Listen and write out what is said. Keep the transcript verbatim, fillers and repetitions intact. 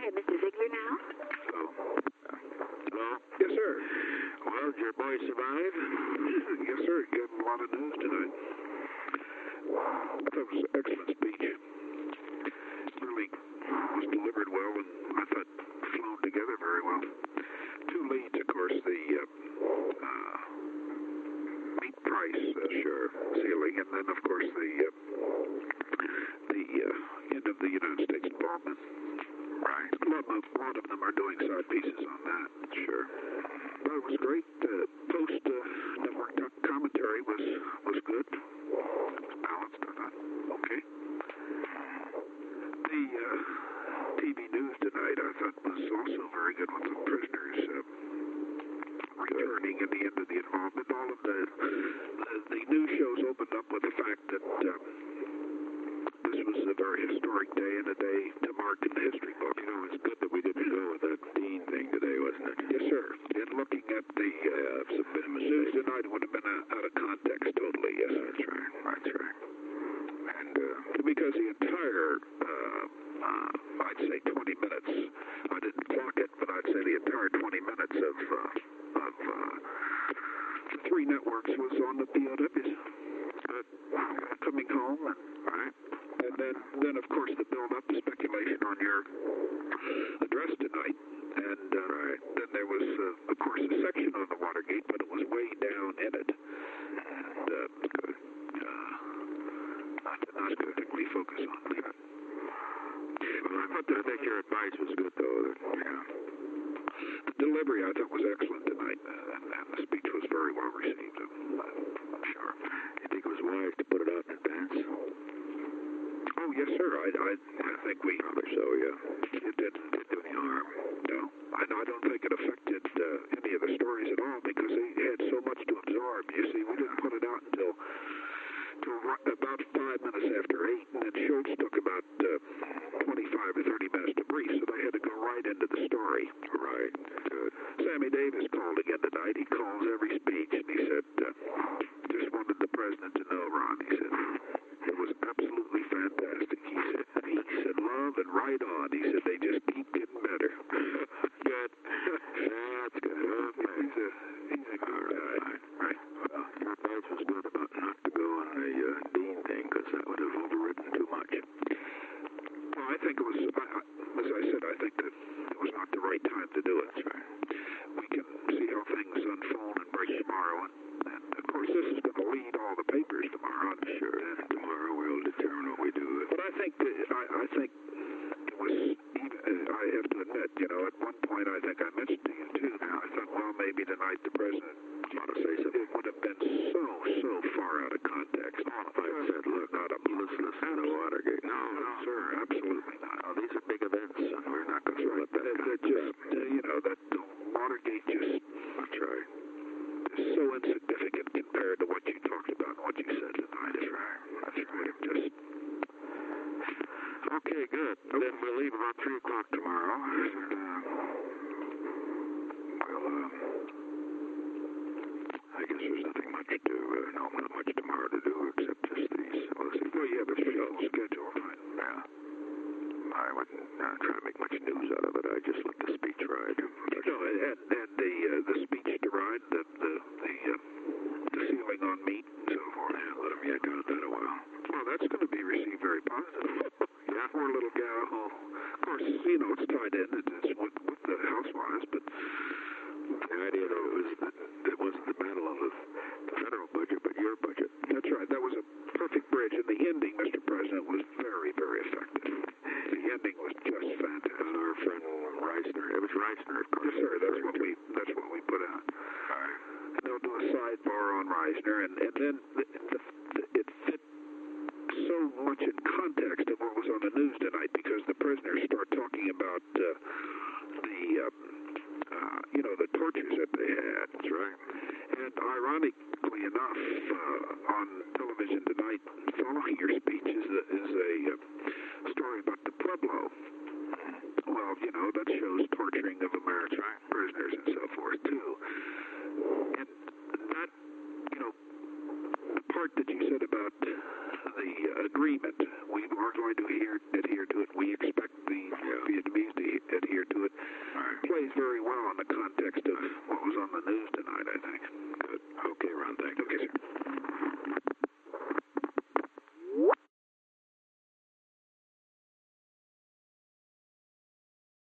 have Mister Ziegler now. Oh. Uh, hello? Yes, sir. Well, did your boy survive? Yes, sir. He got a lot of news tonight. I thought it was an excellent speech. Really was delivered well, and I thought flown together very well. Two leads, of course, the uh, uh, meat price uh, sure ceiling, and then, of course, the uh, the uh, end of the United States involvement. Right. A lot, of, a lot of them are doing side pieces on that. Sure. But it was great. Uh, post uh, network commentary was was good. Balanced, I thought. Okay. The uh, T V news tonight, I thought, was also very good with the prisoners uh, returning at the end of the involvement. All of the, the the news shows opened up with the fact that uh, this was a very historic day and a day to mark in the history book. You know, it's good that we didn't go with that Dean thing today, wasn't it? Yes, sir. And looking at the uh, Yeah, it's a bit of a news mistake. tonight, it would have been uh, out of context totally. Yes, sir. That's right. That's right. And, uh, Because the entire, uh, uh, I'd say twenty minutes, I didn't clock it, but I'd say the entire twenty minutes of, uh, of uh, the three networks was on the P O Ws. Uh, coming home, and, right. and then, then, of course, the build-up, the speculation on your address tonight. And uh, right. then there was, uh, of course, a section on the Watergate, but it was way down in it. And uh, uh, I did not particularly focus on that. Well, I, thought that, I think your advice was good, though. That, yeah. The delivery, I thought, was excellent tonight, uh, and, and the speech was very well received. I'm, I'm sure. You think it was wise to put it out in advance? Oh, yes, sir. I, I, I think we... Probably so, yeah. It didn't do any harm. No. I, I don't think it affected uh, any of the stories at all because they had so much to absorb. You see, we didn't put it out until, until right, about five minutes after eight, and then Schultz took about uh, twenty-five or thirty minutes to brief, so they had to go right into the story. Right. Good. Sammy Davis called again tonight. He calls every speech, and he said, uh, just wanted the president to know, Ron, he said, it was absolutely fantastic. He said, peace and love and right on. He said, they just keep getting better. Good. That's good. Okay. He's a, he's a good guy. Right. Right. Well, your advice was good about not to go on the uh, Dean thing, because that would have overridden too much. Well, I think it was, I, I, as I said, I think that it was not the right time to do it. That's right. We can see how things unfold and break tomorrow. And, and of course, this is going to lead all the papers tomorrow. I'm Sure. And tomorrow we'll determine what we do. But I think, that, I, I think it was, even, uh, I have to admit, you know, at one point I think I mentioned to you too, now I thought, well, maybe tonight the president ought to say something. It would have been so, so far out of context. Oh, if I had said, look, not a let's listen to Watergate. No, no, sir, absolutely not. Oh, these are big events, and we're not going to let that They're, kind they're of just, uh, you know, that uh, Watergate just, That's right. is so insignificant compared to what you talked about and what you said tonight. That's right. That's right. Just, Okay, good. Then we'll leave about three o'clock tomorrow. And, uh, we'll, uh, I guess there's nothing much to do. Uh, no, not much tomorrow to do except just these. Well, let's see. well, you have a pretty full schedule, right? Yeah. I wouldn't uh, try to make much news out of it. I just let the speech ride. No, and, and the uh, the speech to ride, the the the, uh, the ceiling on meat and so forth. Yeah, let them yank out that a while. Well, that's going to be received very positively. Yeah, poor little gal. Of course, you know it's tied in. It's with, with the housewives, but the idea that it was that it wasn't the battle of the, the federal budget, but your budget. That's right. That was a perfect bridge, and the ending, Mister President, was very, very effective. The ending was just fantastic. And our friend Reisner, it was Reisner, of course. Yes, sir. That's what we. That's what we put out. All right. And they'll do a sidebar on Reisner, and and then the, the, the, it fit so much in context of what was on the news tonight because the prisoners start talking about uh, the uh, uh, you know the tortures that they had. That's right. And ironically enough, uh, on television tonight, following your speech is a, is a uh, story about the Pueblo. Well, you know that shows torturing of American right. prisoners and so forth too. And that, you know, the part that you said about the uh, agreement, we are going to adhere, adhere to it. We expect the yeah. Vietnamese to very well in the context